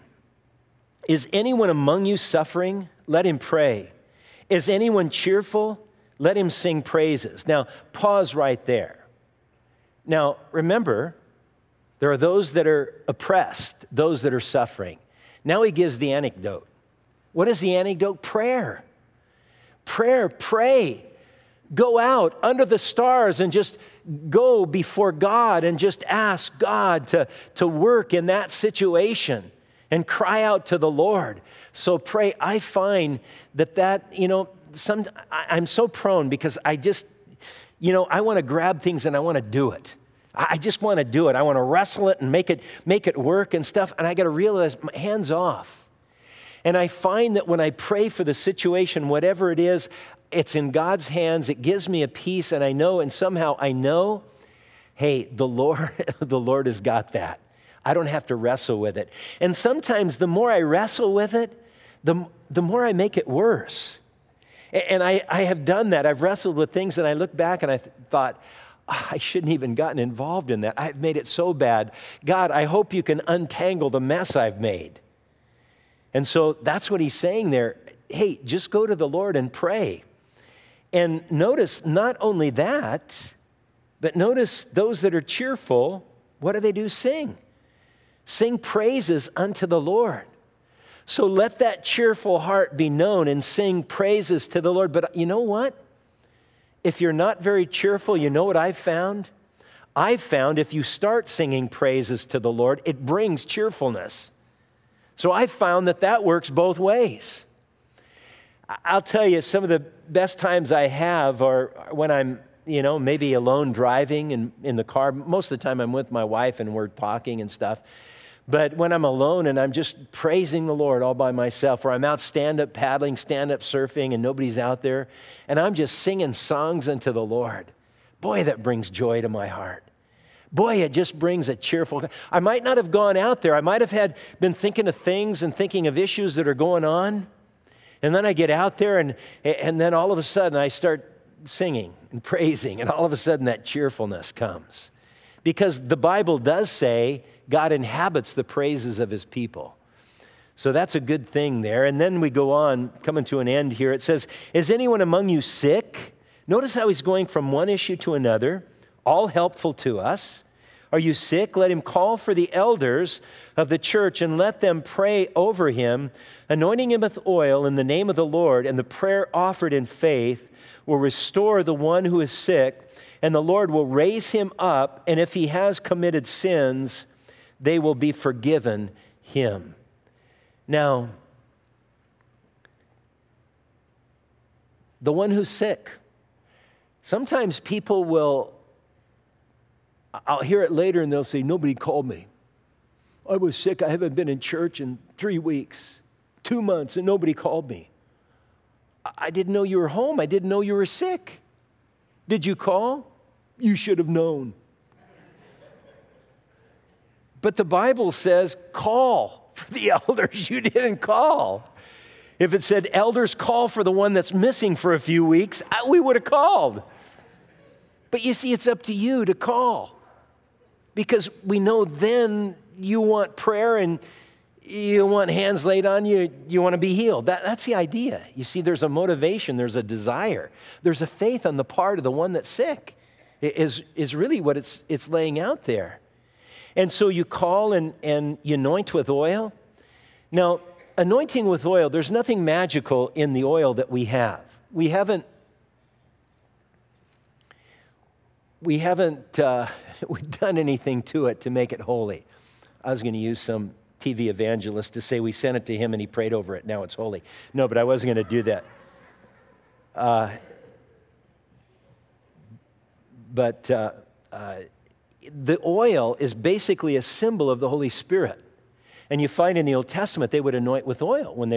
Is anyone among you suffering? Let him pray. Is anyone cheerful? Let him sing praises. Now, pause right there. Now, remember, there are those that are oppressed, those that are suffering. Now he gives the anecdote. What is the anecdote? Prayer. Prayer, pray. Go out under the stars and just go before God and just ask God to work in that situation and cry out to the Lord. So pray. I find that you know, I'm so prone because I just, you know, I want to grab things and I want to do it. I just want to do it. I want to wrestle it and make it work and stuff. And I got to realize, hands off. And I find that when I pray for the situation, whatever it is, it's in God's hands. It gives me a peace, and I know, and somehow I know, hey, the Lord has got that. I don't have to wrestle with it. And sometimes the more I wrestle with it, the more I make it worse. And I have done that. I've wrestled with things, and I look back and I thought, I shouldn't even gotten involved in that. I've made it so bad. God, I hope you can untangle the mess I've made. And so that's what he's saying there. Hey, just go to the Lord and pray. And notice not only that, but notice those that are cheerful, what do? Sing. Sing praises unto the Lord. So let that cheerful heart be known and sing praises to the Lord. But you know what? If you're not very cheerful, you know what I've found? I've found if you start singing praises to the Lord, it brings cheerfulness. So I've found that works both ways. I'll tell you, some of the best times I have are when I'm, you know, maybe alone driving in the car. Most of the time I'm with my wife and we're talking and stuff. But when I'm alone and I'm just praising the Lord all by myself, or I'm out stand-up paddling, stand-up surfing, and nobody's out there, and I'm just singing songs unto the Lord, boy, that brings joy to my heart. Boy, it just brings a cheerful... I might not have gone out there. I might have been thinking of things and thinking of issues that are going on. And then I get out there and then all of a sudden I start singing and praising, and all of a sudden that cheerfulness comes. Because the Bible does say God inhabits the praises of his people. So that's a good thing there. And then we go on, coming to an end here. It says, is anyone among you sick? Notice how he's going from one issue to another, all helpful to us. Are you sick? Let him call for the elders of the church and let them pray over him, anointing him with oil in the name of the Lord, and the prayer offered in faith will restore the one who is sick, and the Lord will raise him up, and if he has committed sins, they will be forgiven him. Now, the one who's sick. Sometimes people I'll hear it later and they'll say, nobody called me. I was sick. I haven't been in church in 3 weeks, 2 months, and nobody called me. I didn't know you were home. I didn't know you were sick. Did you call? You should have known. But the Bible says, call for the elders. You didn't call. If it said, elders, call for the one that's missing for a few weeks, we would have called. But you see, it's up to you to call. Because we know then you want prayer and you want hands laid on you, you want to be healed. That's the idea. You see, there's a motivation, there's a desire, there's a faith on the part of the one that's sick. is really what it's laying out there. And so you call and you anoint with oil. Now, anointing with oil, there's nothing magical in the oil that we have. We haven't done anything to it to make it holy. I was going to use some TV evangelist to say we sent it to him and he prayed over it. Now it's holy. No, but I wasn't going to do that. But the oil is basically a symbol of the Holy Spirit. And you find in the Old Testament they would anoint with oil when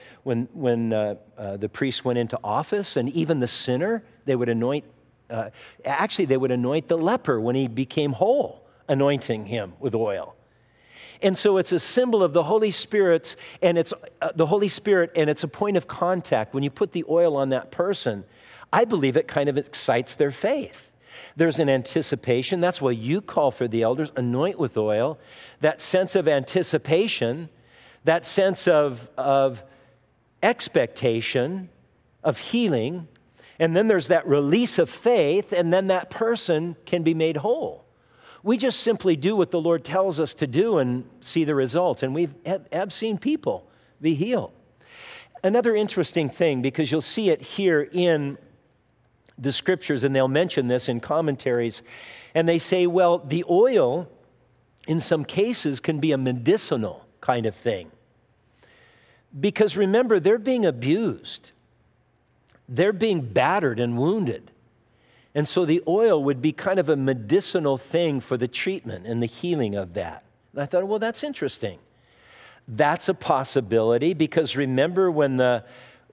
the priest went into office, and even the sinner, they would anoint. They would anoint the leper when he became whole, anointing him with oil. And so it's a symbol of the Holy Spirit, and it's a point of contact. When you put the oil on that person, I believe it kind of excites their faith. There's an anticipation. That's why you call for the elders, anoint with oil. That sense of anticipation, that sense of expectation, of healing. And then there's that release of faith, and then that person can be made whole. We just simply do what the Lord tells us to do and see the results. And we have seen people be healed. Another interesting thing, because you'll see it here in the scriptures, and they'll mention this in commentaries, and they say, well, the oil in some cases can be a medicinal kind of thing. Because remember, they're being abused. They're being battered and wounded. And so the oil would be kind of a medicinal thing for the treatment and the healing of that. And I thought, well, that's interesting. That's a possibility, because remember when the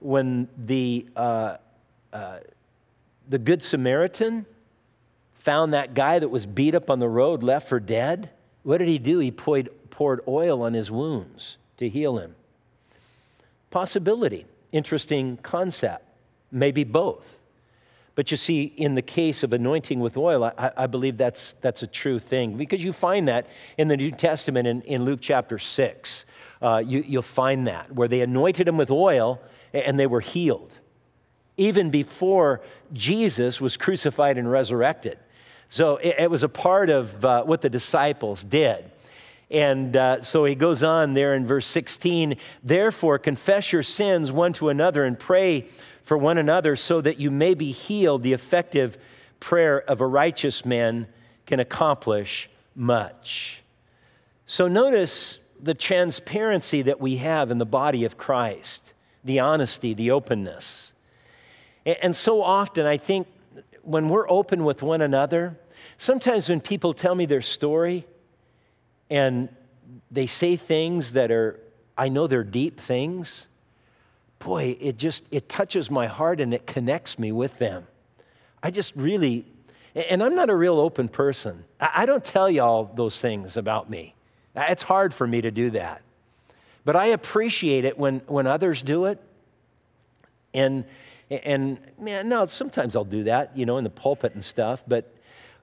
Good Samaritan found that guy that was beat up on the road, left for dead? What did he do? He poured oil on his wounds to heal him. Possibility. Interesting concept. Maybe both. But you see, in the case of anointing with oil, I believe that's a true thing, because you find that in the New Testament in Luke chapter 6. You'll find that, where they anointed him with oil and they were healed, even before Jesus was crucified and resurrected. So it was a part of what the disciples did. And so he goes on there in verse 16, therefore confess your sins one to another and pray for one another so that you may be healed. The effective prayer of a righteous man can accomplish much. So notice the transparency that we have in the body of Christ, the honesty, the openness. And so often I think when we're open with one another, sometimes when people tell me their story and they say things that I know they're deep things, boy, it touches my heart and it connects me with them. I just really, and I'm not a real open person. I don't tell you all those things about me. It's hard for me to do that. But I appreciate it when others do it. And man, no, sometimes I'll do that, in the pulpit and stuff, but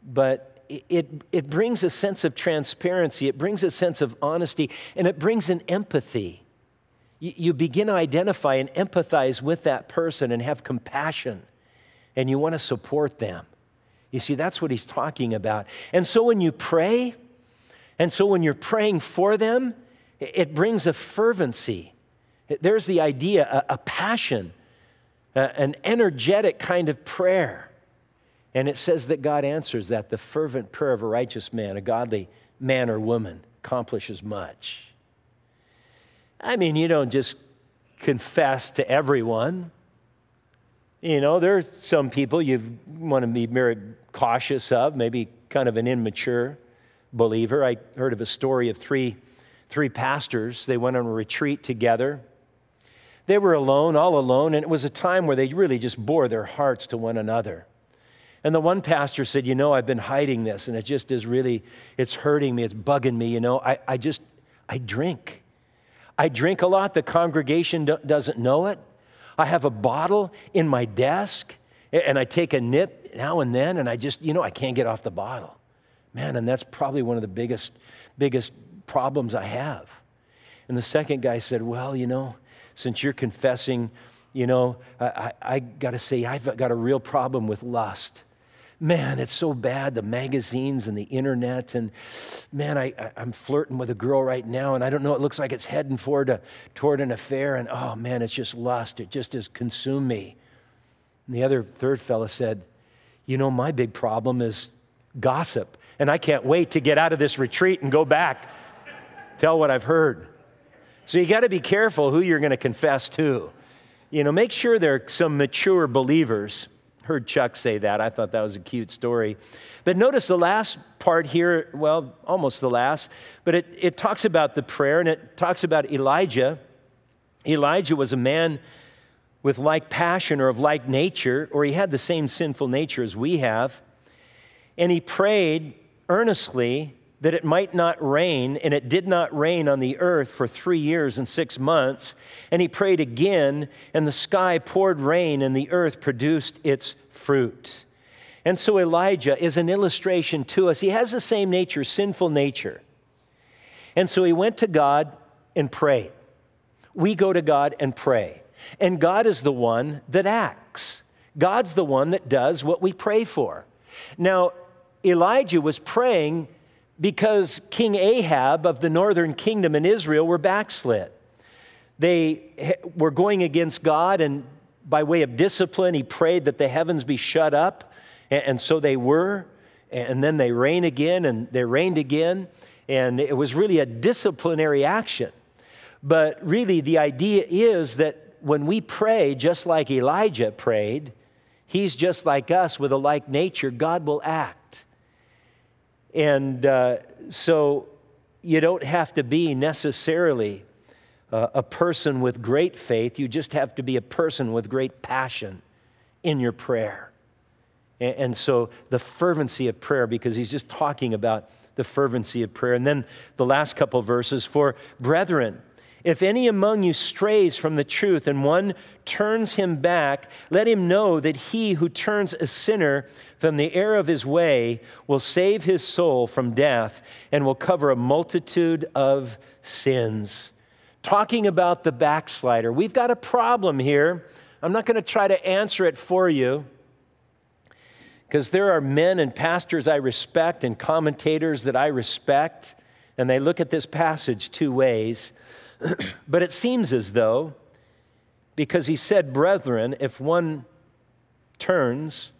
it brings a sense of transparency, it brings a sense of honesty, and it brings an empathy. You begin to identify and empathize with that person and have compassion, and you want to support them. You see, that's what he's talking about. And so when you pray, and so when you're praying for them, it brings a fervency. There's the idea, a passion, an energetic kind of prayer. And it says that God answers that. The fervent prayer of a righteous man, a godly man or woman, accomplishes much. I mean, you don't just confess to everyone. There are some people you want to be very cautious of, maybe kind of an immature believer. I heard of a story of three pastors. They went on a retreat together. They were alone, all alone, and it was a time where they really just bore their hearts to one another. And the one pastor said, I've been hiding this, and it just is really, it's hurting me, it's bugging me, I drink. I drink a lot. The congregation doesn't know it. I have a bottle in my desk, and I take a nip now and then, and I just, I can't get off the bottle. Man, and that's probably one of the biggest problems I have. And the second guy said, well, since you're confessing, I got to say, I've got a real problem with lust. man, it's so bad, the magazines and the internet, and man, I'm flirting with a girl right now, and I don't know, it looks like it's heading toward an affair, and oh man, it's just lust, it just has consumed me. And the third fella said, you know, my big problem is gossip, and I can't wait to get out of this retreat and go back, tell what I've heard. So you got to be careful who you're going to confess to. You know, make sure they're some mature believers. Heard Chuck say that. I thought that was a cute story. But notice the last part here, well, almost the last, but it talks about the prayer, and it talks about Elijah. Elijah was a man with like passion or of like nature, or he had the same sinful nature as we have. And he prayed earnestly that it might not rain, and it did not rain on the earth for 3 years and 6 months. And he prayed again, and the sky poured rain, and the earth produced its fruit. And so Elijah is an illustration to us. He has the same nature, sinful nature. And so he went to God and prayed. We go to God and pray. And God is the one that acts. God's the one that does what we pray for. Now, Elijah was praying because King Ahab of the northern kingdom in Israel were backslid. They were going against God, and by way of discipline, he prayed that the heavens be shut up, and so they were, and then they rained again, and they rained again, and it was really a disciplinary action. But really, the idea is that when we pray, just like Elijah prayed, he's just like us with a like nature, God will act. And so you don't have to be necessarily a person with great faith. You just have to be a person with great passion in your prayer. And so the fervency of prayer, because he's just talking about the fervency of prayer. And then the last couple verses, for brethren, if any among you strays from the truth and one turns him back, let him know that he who turns a sinner from the error of his way will save his soul from death and will cover a multitude of sins. Talking about the backslider, we've got a problem here. I'm not going to try to answer it for you, because there are men and pastors I respect and commentators that I respect, and they look at this passage two ways. But it seems as though, because he said, brethren, if one turns,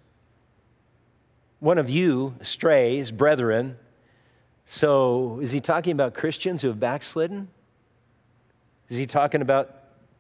one of you strays, brethren, so is he talking about Christians who have backslidden? Is he talking about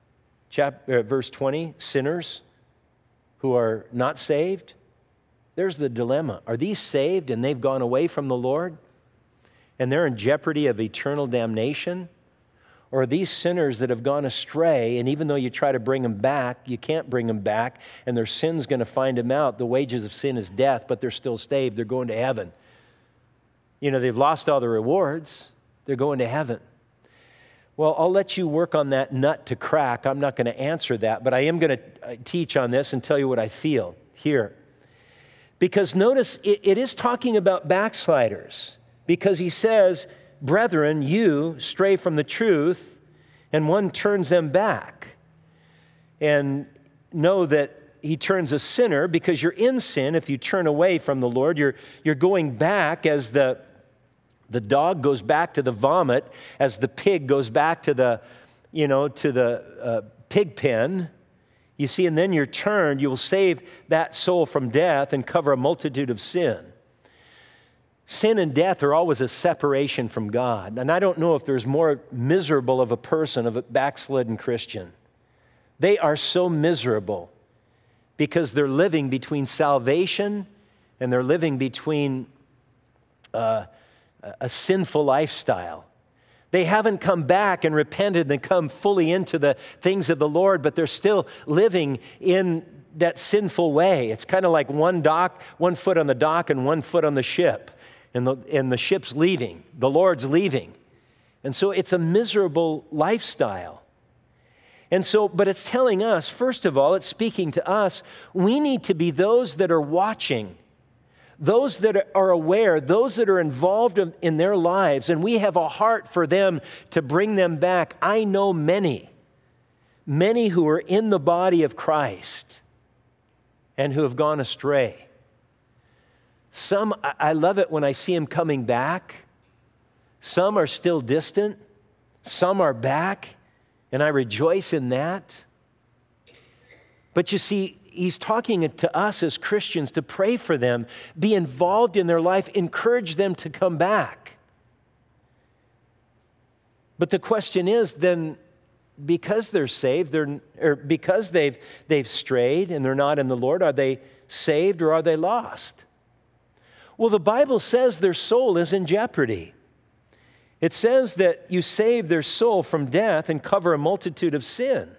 verse 20, sinners who are not saved? There's the dilemma. Are these saved and they've gone away from the Lord and they're in jeopardy of eternal damnation? Or are these sinners that have gone astray, and even though you try to bring them back, you can't bring them back, and their sin's going to find them out. The wages of sin is death, but they're still saved. They're going to heaven. You know, they've lost all the rewards. They're going to heaven. Well, I'll let you work on that nut to crack. I'm not going to answer that, but I am going to teach on this and tell you what I feel here. Because notice, it is talking about backsliders, because he says, brethren, you stray from the truth, and one turns them back. And know that he turns a sinner, because you're in sin. If you turn away from the Lord, you're going back as the dog goes back to the vomit, as the pig goes back to the pig pen. You see, and then you're turned, you will save that soul from death and cover a multitude of sin. Sin and death are always a separation from God. And I don't know if there's more miserable of a person, of a backslidden Christian. They are so miserable because they're living between salvation and they're living between a sinful lifestyle. They haven't come back and repented and come fully into the things of the Lord, but they're still living in that sinful way. It's kind of like one foot on the dock and 1 foot on the ship. And the ship's leaving, the Lord's leaving. And so it's a miserable lifestyle. And so, but it's telling us, first of all, it's speaking to us, we need to be those that are watching, those that are aware, those that are involved in their lives, and we have a heart for them to bring them back. I know many who are in the body of Christ and who have gone astray. Some, I love it when I see them coming back. Some are still distant. Some are back, and I rejoice in that. But you see, he's talking to us as Christians to pray for them, be involved in their life, encourage them to come back. But the question is then, because they're saved, or because they've strayed and they're not in the Lord, are they saved or are they lost? Well, the Bible says their soul is in jeopardy. It says that you save their soul from death and cover a multitude of sin.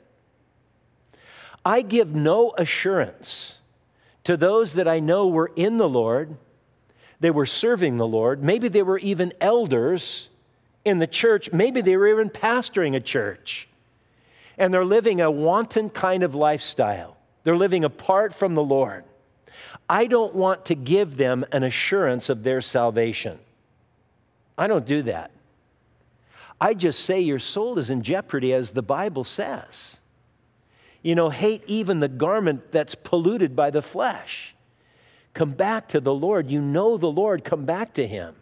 I give no assurance to those that I know were in the Lord, they were serving the Lord, maybe they were even elders in the church, maybe they were even pastoring a church, and they're living a wanton kind of lifestyle. They're living apart from the Lord. I don't want to give them an assurance of their salvation. I don't do that. I just say your soul is in jeopardy, as the Bible says. You know, hate even the garment that's polluted by the flesh. Come back to the Lord. You know the Lord. Come back to Him.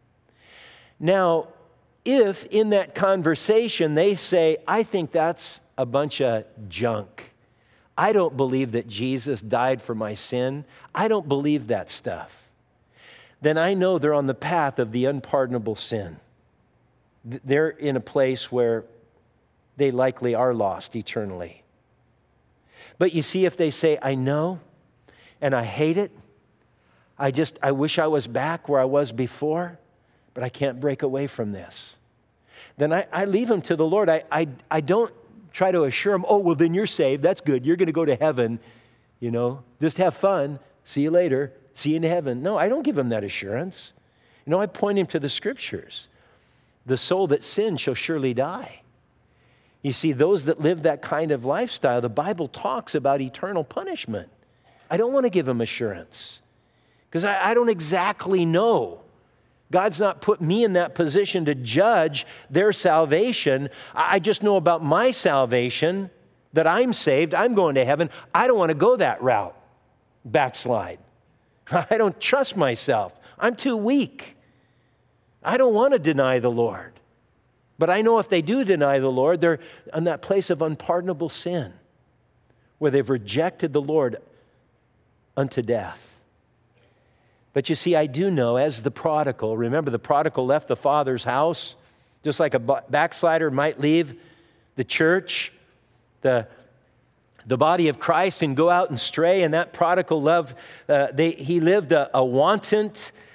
Now, if in that conversation they say, I think that's a bunch of junk. I don't believe that Jesus died for my sin. I don't believe that stuff. Then I know they're on the path of the unpardonable sin. They're in a place where they likely are lost eternally. But you see, if they say, I know, and I hate it, I wish I was back where I was before, but I can't break away from this. Then I leave them to the Lord. I don't try to assure them, oh, well, then you're saved. That's good. You're going to go to heaven. You know, just have fun. See you later. See you in heaven. No, I don't give them that assurance. You know, I point him to the Scriptures. The soul that sins shall surely die. You see, those that live that kind of lifestyle, the Bible talks about eternal punishment. I don't want to give them assurance because I don't exactly know. God's not put me in that position to judge their salvation. I just know about my salvation, that I'm saved, I'm going to heaven. I don't want to go that route, backslide. I don't trust myself. I'm too weak. I don't want to deny the Lord. But I know if they do deny the Lord, they're in that place of unpardonable sin where they've rejected the Lord unto death. But you see, I do know, as the prodigal, remember the prodigal left the father's house, just like a backslider might leave the church, the body of Christ, and go out and stray. And that prodigal he lived a wanton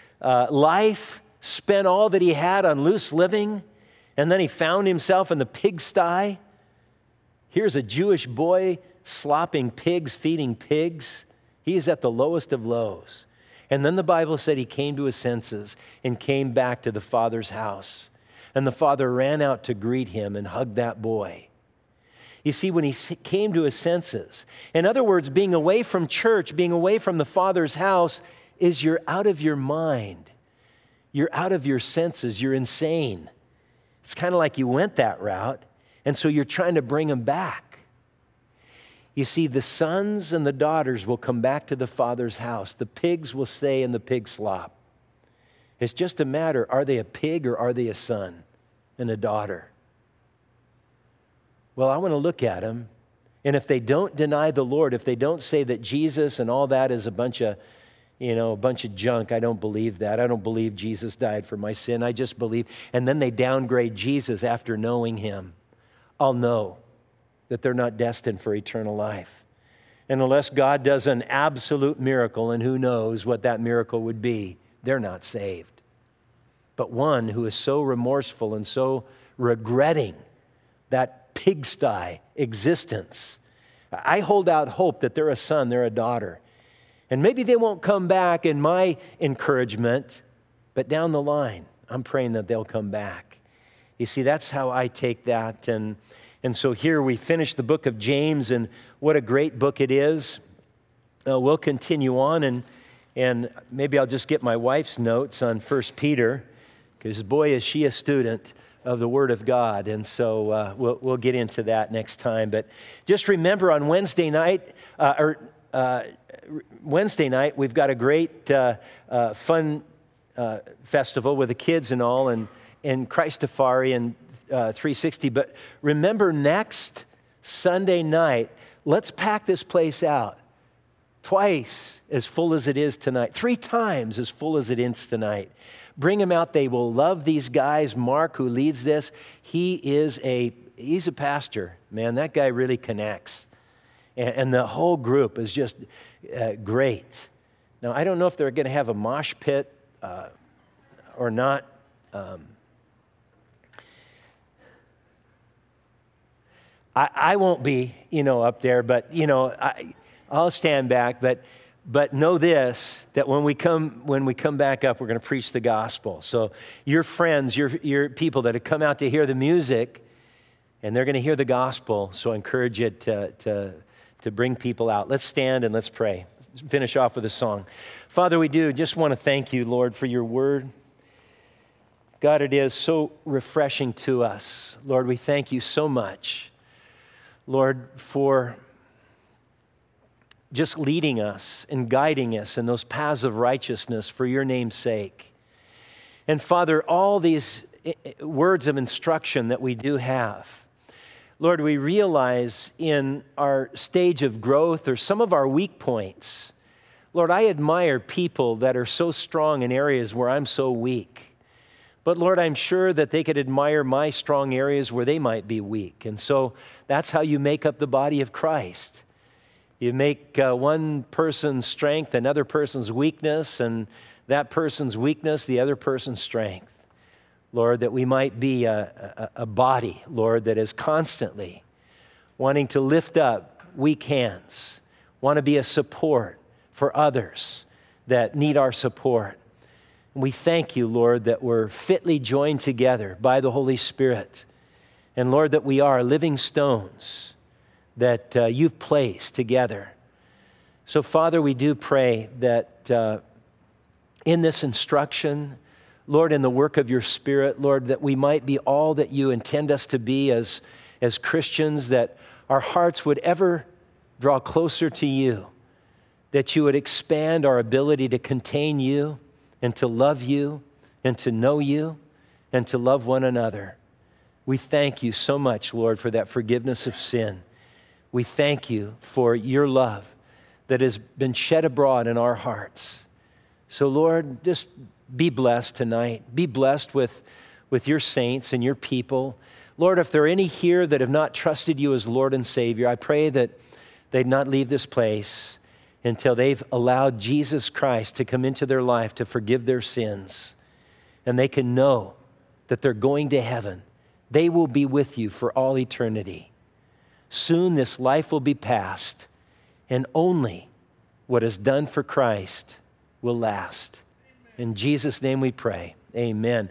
life, spent all that he had on loose living, and then he found himself in the pigsty. Here's a Jewish boy slopping pigs, feeding pigs. He is at the lowest of lows. And then the Bible said he came to his senses and came back to the father's house. And the father ran out to greet him and hugged that boy. You see, when he came to his senses, in other words, being away from church, being away from the father's house, is you're out of your mind. You're out of your senses. You're insane. It's kind of like you went that route, and so you're trying to bring them back. You see, the sons and the daughters will come back to the father's house. The pigs will stay in the pig slop. It's just a matter, are they a pig or are they a son and a daughter? Well, I want to look at them, and if they don't deny the Lord, if they don't say that Jesus and all that is a bunch of junk, I don't believe that. I don't believe Jesus died for my sin. I just believe, and then they downgrade Jesus after knowing him, I'll know that they're not destined for eternal life. And unless God does an absolute miracle, and who knows what that miracle would be, they're not saved. But one who is so remorseful and so regretting that pigsty existence, I hold out hope that they're a son, they're a daughter. And maybe they won't come back in my encouragement, but down the line, I'm praying that they'll come back. You see, that's how I take that. And so here we finish the book of James, and what a great book it is. We'll continue on, and maybe I'll just get my wife's notes on 1 Peter, because boy, is she a student of the Word of God. And so we'll get into that next time. But just remember on Wednesday night, or Wednesday night, we've got a great fun festival with the kids and all, and Christafari and 360. But remember, next Sunday night, let's pack this place out. Twice as full as it is tonight. 3 times as full as it is tonight. Bring them out. They will love these guys. Mark, who leads this, he's a pastor. Man, that guy really connects. And the whole group is just great. Now, I don't know if they're going to have a mosh pit or not. I won't be, up there, but, I'll stand back. But know this, that when we come back up, we're going to preach the gospel. So your friends, your people that have come out to hear the music, and they're going to hear the gospel. So I encourage you to bring people out. Let's stand and let's pray. Finish off with a song. Father, we do just want to thank you, Lord, for your word. God, it is so refreshing to us. Lord, we thank you so much, Lord, for just leading us and guiding us in those paths of righteousness for your name's sake. And Father, all these words of instruction that we do have, Lord, we realize in our stage of growth or some of our weak points, Lord, I admire people that are so strong in areas where I'm so weak. But Lord, I'm sure that they could admire my strong areas where they might be weak. And so that's how you make up the body of Christ. You make one person's strength another person's weakness, and that person's weakness the other person's strength. Lord, that we might be a body, Lord, that is constantly wanting to lift up weak hands, want to be a support for others that need our support. And we thank you, Lord, that we're fitly joined together by the Holy Spirit. And Lord, that we are living stones that you've placed together. So, Father, we do pray that in this instruction, Lord, in the work of your Spirit, Lord, that we might be all that you intend us to be as Christians, that our hearts would ever draw closer to you, that you would expand our ability to contain you and to love you and to know you and to love one another. We thank you so much, Lord, for that forgiveness of sin. We thank you for your love that has been shed abroad in our hearts. So, Lord, just be blessed tonight. Be blessed with your saints and your people. Lord, if there are any here that have not trusted you as Lord and Savior, I pray that they'd not leave this place until they've allowed Jesus Christ to come into their life to forgive their sins. And they can know that they're going to heaven. They will be with you for all eternity. Soon this life will be past, and only what is done for Christ will last. In Jesus' name we pray. Amen.